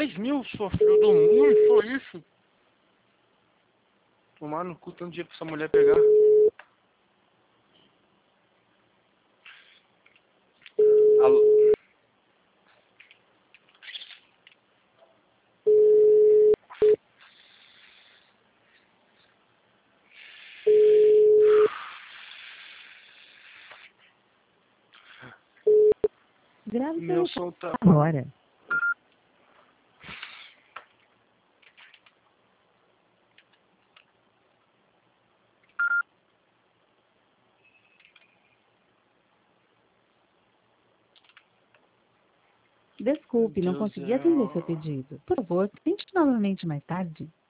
3.000, sua filha do mundo, só isso? Tomar no cu tanto dia pra essa mulher pegar. Alô? Grave Meu seu som tá... agora. Desculpe, não Deus consegui atender seu é... pedido. Por favor, tente novamente mais tarde.